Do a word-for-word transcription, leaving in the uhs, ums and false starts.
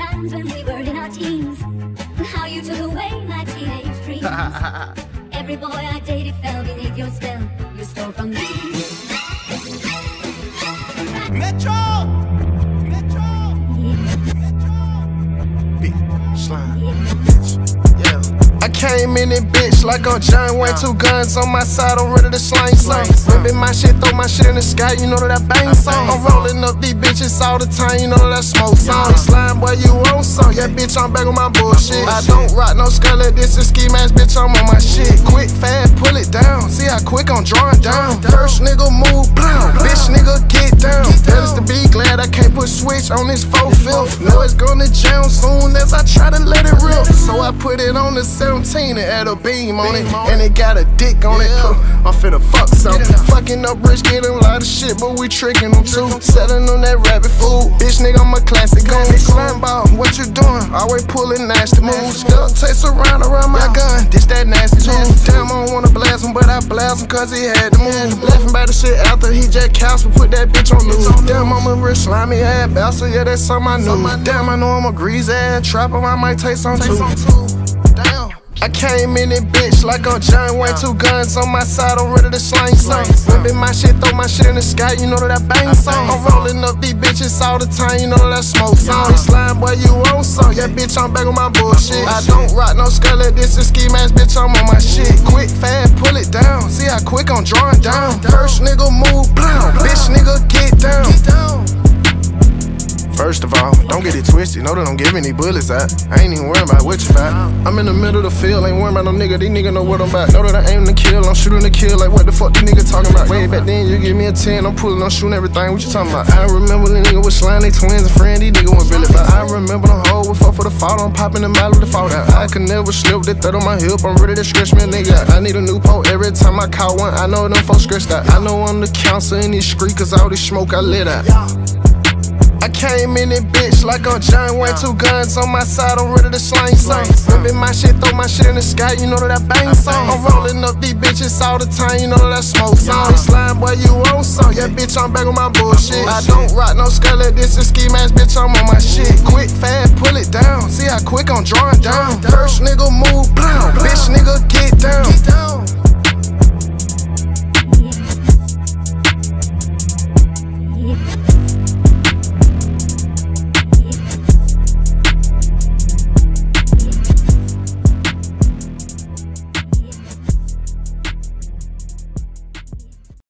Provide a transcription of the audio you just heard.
times when we were in our teens. How you took away my teenage dreams. Every boy I dated fell beneath your spell. You stole from me. Metro! Metro! Yeah. Big slime. Yeah. I came in it, bitch, like I'm John Wayne. Two guns on my side, I'm ready to slang some. Ripping my shit, throw my shit in the sky, you know that I bang some. I'm rolling up these bitches all the time, you know that I smoke some. Slime boy, you on some. Yeah, bitch, I'm back on my bullshit. I don't rock no scarlet, this is ski mask, bitch, I'm on my shit. Quick, fast, pull it down. See how quick I'm drawing down. First nigga move, blow. Bitch, nigga, get down. Tell us to be glad I can't put switch on this four-fifth. Know it's gonna jam soon as I try to let it rip. So I put it on the seventeen and add a beam on it. And it got a dick on it. I'm finna fuck something. Fucking up rich, getting a lot of shit, but we tricking them too. Selling on that rabbit food. Bitch, nigga, I'm a classic gun. Slime ball, what you doing? Always pulling nasty moves. Duck takes around around my gun. This that nasty too. Damn, I don't wanna blast him, but I blast him cause he had to move. Laughing about the shit after he just cast me, put that bitch on loose. Damn, I'm a real slimy ass bastard, yeah, that's something I knew. Damn, I know I'm a greasy ass trapper, I might take some too. Damn. I came in it, bitch, like I'm John Wayne. Two guns on my side, I'm ready to slang some. Ripping my shit, throw my shit in the sky, you know that I bang some. I'm rolling up these bitches all the time, you know that I smoke some. Slime boy, you on some. Yeah, bitch, I'm back on my bullshit. I don't rock no scarlet, this is ski mask, bitch, I'm on my shit. Quick, fast, pull it down. See how quick I'm drawing down. First nigga move, blow. Bitch, nigga, get down. First of all, don't get it twisted, know that I'm giving these bullets out. I ain't even worried about what you fight. I'm in the middle of the field, ain't worried about no nigga, these niggas know what I'm about. Know that I aim to kill, I'm shooting to kill, like what the fuck these niggas talking about? Way back then, you give me a ten, I'm pulling, I'm shooting everything, what you talking about? I remember the nigga with slime, they twins and friend, these niggas went really bad. I remember the hoe with fuck for the fault, I'm popping the mile with the fault out. I can never slip, the third on my hip, I'm ready to stretch me a nigga out. I need a new pole every time I call one, I know them folks stressed out. I know I'm the counselor in these streets, cause all this smoke I lit out. I came in it, bitch, like I'm John Wayne. Two guns on my side, I'm ready to slang some. Ripping my shit, throw my shit in the sky, you know that I bang some. I'm rolling up these bitches all the time, you know that I smoke some. Slime boy, you on some. Yeah, bitch, I'm back on my bullshit. I don't rock no scarlet, this is ski mask, bitch, I'm on my shit. Quick, fast, pull it down. See how quick I'm drawing down. First nigga move, blow. Bitch, nigga, get down.